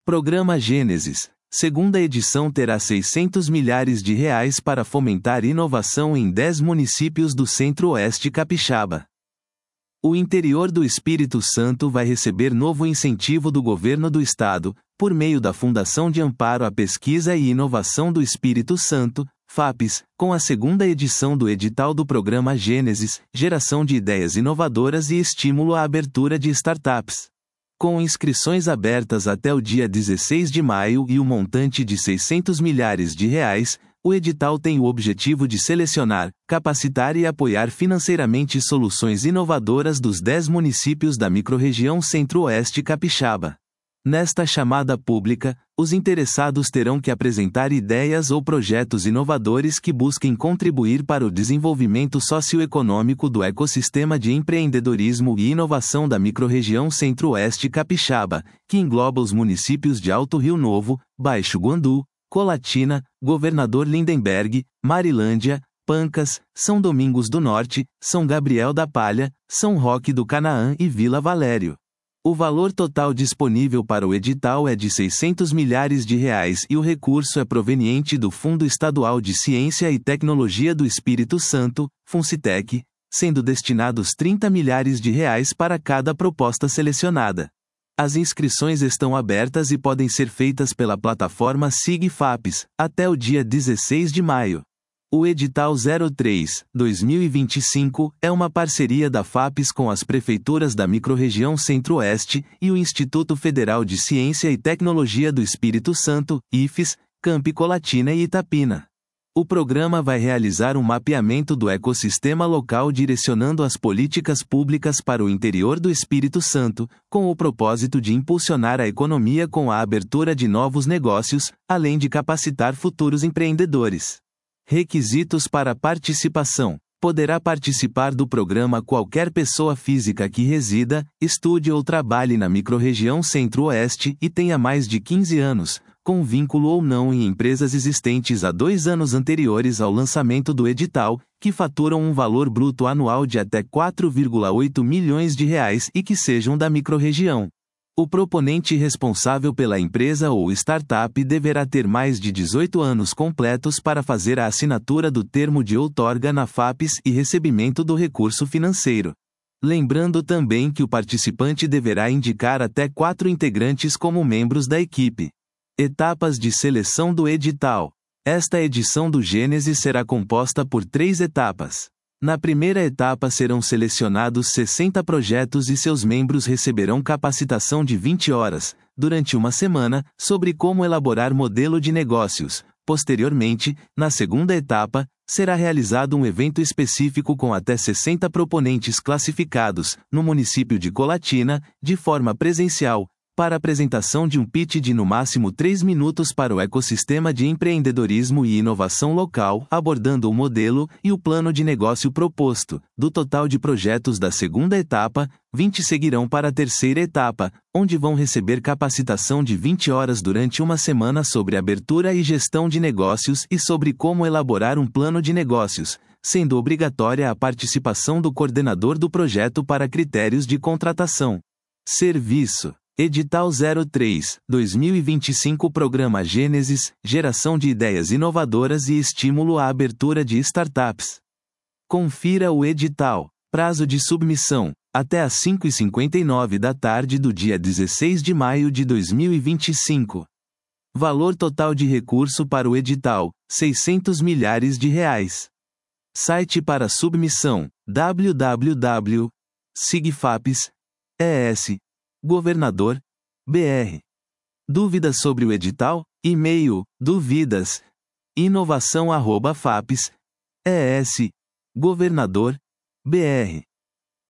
Programa Gênesis. Segunda edição terá R$600 milhares para fomentar inovação em 10 municípios do Centro-Oeste Capixaba. O interior do Espírito Santo vai receber novo incentivo do Governo do Estado, por meio da Fundação de Amparo à Pesquisa e Inovação do Espírito Santo, FAPES, com a segunda edição do edital do Programa Gênesis, Geração de Ideias Inovadoras e Estímulo à Abertura de Startups. Com inscrições abertas até o dia 16 de maio e o montante de R$600 milhares, o edital tem o objetivo de selecionar, capacitar e apoiar financeiramente soluções inovadoras dos 10 municípios da microrregião Centro-Oeste Capixaba. Nesta chamada pública, os interessados terão que apresentar ideias ou projetos inovadores que busquem contribuir para o desenvolvimento socioeconômico do ecossistema de empreendedorismo e inovação da microrregião Centro-Oeste Capixaba, que engloba os municípios de Alto Rio Novo, Baixo Guandu, Colatina, Governador Lindenberg, Marilândia, Pancas, São Domingos do Norte, São Gabriel da Palha, São Roque do Canaã e Vila Valério. O valor total disponível para o edital é de R$600 milhares e o recurso é proveniente do Fundo Estadual de Ciência e Tecnologia do Espírito Santo, FUNCITEC, sendo destinados R$30 milhares para cada proposta selecionada. As inscrições estão abertas e podem ser feitas pela plataforma SIG-FAPES, até o dia 16 de maio. O edital 03/2025 é uma parceria da FAPES com as prefeituras da microrregião Centro-Oeste e o Instituto Federal de Ciência e Tecnologia do Espírito Santo, IFES, Campi Colatina e Itapina. O programa vai realizar um mapeamento do ecossistema local direcionando as políticas públicas para o interior do Espírito Santo, com o propósito de impulsionar a economia com a abertura de novos negócios, além de capacitar futuros empreendedores. Requisitos para participação. Poderá participar do programa qualquer pessoa física que resida, estude ou trabalhe na microrregião Centro-Oeste e tenha mais de 15 anos, com vínculo ou não em empresas existentes há 2 anos anteriores ao lançamento do edital, que faturam um valor bruto anual de até R$4,8 milhões e que sejam da microrregião. O proponente responsável pela empresa ou startup deverá ter mais de 18 anos completos para fazer a assinatura do termo de outorga na FAPES e recebimento do recurso financeiro. Lembrando também que o participante deverá indicar até 4 integrantes como membros da equipe. Etapas de seleção do edital. Esta edição do Gênesis será composta por 3 etapas. Na primeira etapa serão selecionados 60 projetos e seus membros receberão capacitação de 20 horas, durante uma semana, sobre como elaborar modelo de negócios. Posteriormente, na segunda etapa, será realizado um evento específico com até 60 proponentes classificados, no município de Colatina, de forma presencial, para apresentação de um pitch de no máximo 3 minutos para o ecossistema de empreendedorismo e inovação local, abordando o modelo e o plano de negócio proposto. Do total de projetos da segunda etapa, 20 seguirão para a terceira etapa, onde vão receber capacitação de 20 horas durante uma semana sobre abertura e gestão de negócios e sobre como elaborar um plano de negócios, sendo obrigatória a participação do coordenador do projeto para critérios de contratação. Serviço. Edital 03/2025 Programa Gênesis, Geração de Ideias Inovadoras e Estímulo à Abertura de Startups. Confira o edital. Prazo de submissão, até às 5h59 da tarde do dia 16 de maio de 2025. Valor total de recurso para o edital, R$600 milhares. Site para submissão, www.sigfapes.es. Governador, BR. Dúvidas sobre o edital? E-mail, dúvidas, inovação@fapes.es. Governador, BR.